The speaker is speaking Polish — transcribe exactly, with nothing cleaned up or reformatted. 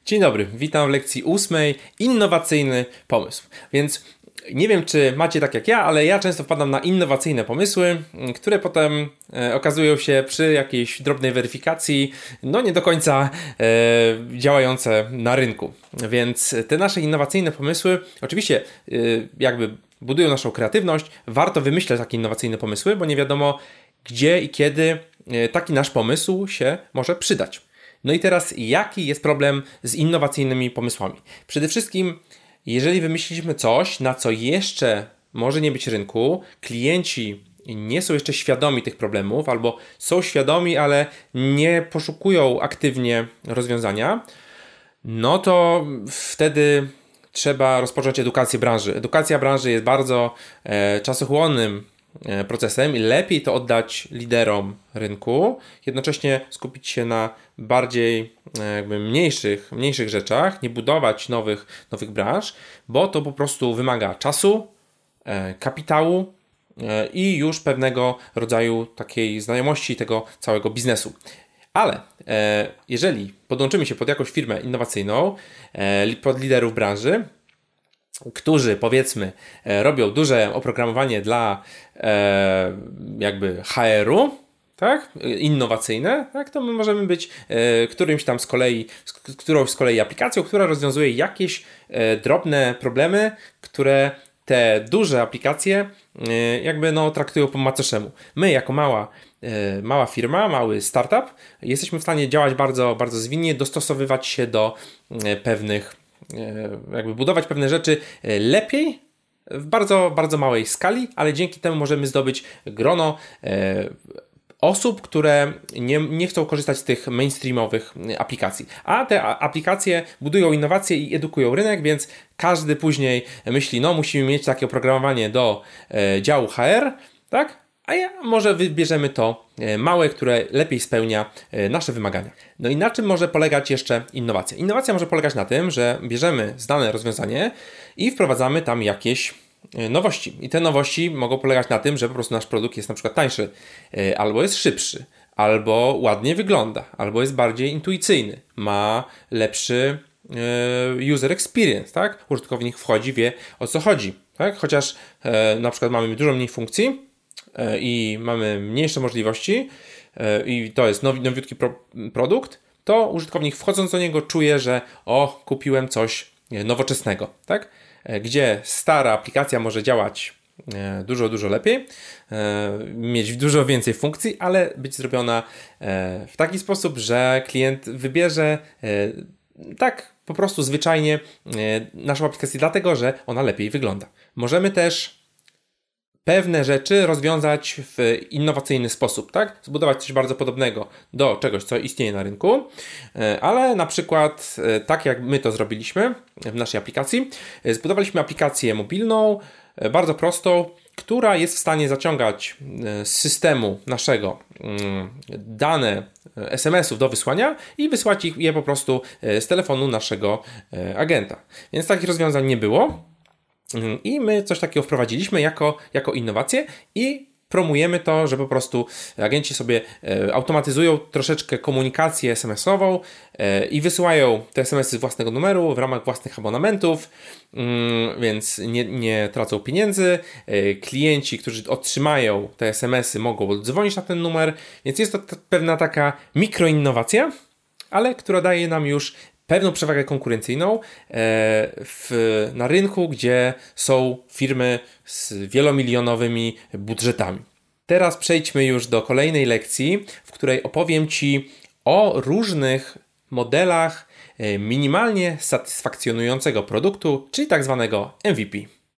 Dzień dobry, witam w lekcji ósmej. Innowacyjny pomysł. Więc nie wiem, czy macie tak jak ja, ale ja często wpadam na innowacyjne pomysły, które potem e, okazują się przy jakiejś drobnej weryfikacji, no nie do końca e, działające na rynku. Więc te nasze innowacyjne pomysły, oczywiście e, jakby budują naszą kreatywność, warto wymyślać takie innowacyjne pomysły, bo nie wiadomo gdzie i kiedy e, taki nasz pomysł się może przydać. No i teraz jaki jest problem z innowacyjnymi pomysłami? Przede wszystkim, jeżeli wymyśliliśmy coś, na co jeszcze może nie być rynku, klienci nie są jeszcze świadomi tych problemów, albo są świadomi, ale nie poszukują aktywnie rozwiązania, no to wtedy trzeba rozpocząć edukację branży. Edukacja branży jest bardzo e, czasochłonnym procesem i lepiej to oddać liderom rynku, jednocześnie skupić się na bardziej jakby mniejszych, mniejszych rzeczach, nie budować nowych, nowych branż, bo to po prostu wymaga czasu, kapitału i już pewnego rodzaju takiej znajomości tego całego biznesu. Ale jeżeli podłączymy się pod jakąś firmę innowacyjną, pod liderów branży, którzy powiedzmy robią duże oprogramowanie dla e, jakby H R-u, tak, innowacyjne, tak, to my możemy być e, którymś tam z kolei, z, którąś z kolei aplikacją, która rozwiązuje jakieś e, drobne problemy, które te duże aplikacje e, jakby no traktują po macoszemu. My jako mała e, mała firma, mały startup jesteśmy w stanie działać bardzo, bardzo zwinnie, dostosowywać się do e, pewnych jakby budować pewne rzeczy lepiej w bardzo, bardzo małej skali, ale dzięki temu możemy zdobyć grono e, osób, które nie, nie chcą korzystać z tych mainstreamowych aplikacji. A te aplikacje budują innowacje i edukują rynek, więc każdy później myśli, no musimy mieć takie oprogramowanie do e, działu H R, tak? A ja może wybierzemy to małe, które lepiej spełnia nasze wymagania. No i na czym może polegać jeszcze innowacja? Innowacja może polegać na tym, że bierzemy zdane rozwiązanie i wprowadzamy tam jakieś nowości. I te nowości mogą polegać na tym, że po prostu nasz produkt jest na przykład tańszy, albo jest szybszy, albo ładnie wygląda, albo jest bardziej intuicyjny, ma lepszy user experience, tak? Użytkownik wchodzi, wie o co chodzi, tak? Chociaż na przykład mamy dużo mniej funkcji, i mamy mniejsze możliwości i to jest nowi, nowiutki pro, produkt, to użytkownik wchodząc do niego czuje, że o, kupiłem coś nowoczesnego, tak? Gdzie stara aplikacja może działać dużo, dużo lepiej, mieć dużo więcej funkcji, ale być zrobiona w taki sposób, że klient wybierze tak po prostu zwyczajnie naszą aplikację dlatego, że ona lepiej wygląda. Możemy też pewne rzeczy rozwiązać w innowacyjny sposób, tak? Zbudować coś bardzo podobnego do czegoś, co istnieje na rynku, ale na przykład tak jak my to zrobiliśmy w naszej aplikacji, zbudowaliśmy aplikację mobilną, bardzo prostą, która jest w stanie zaciągać z systemu naszego dane es em esów do wysłania i wysłać ich je po prostu z telefonu naszego agenta. Więc takich rozwiązań nie było. I my coś takiego wprowadziliśmy jako, jako innowację i promujemy to, że po prostu agenci sobie automatyzują troszeczkę komunikację es em esową i wysyłają te es em esy z własnego numeru w ramach własnych abonamentów, więc nie, nie tracą pieniędzy. Klienci, którzy otrzymają te es em esy, mogą dzwonić na ten numer, więc jest to pewna taka mikroinnowacja, ale która daje nam już pewną przewagę konkurencyjną w, na rynku, gdzie są firmy z wielomilionowymi budżetami. Teraz przejdźmy już do kolejnej lekcji, w której opowiem Ci o różnych modelach minimalnie satysfakcjonującego produktu, czyli tak zwanego M V P.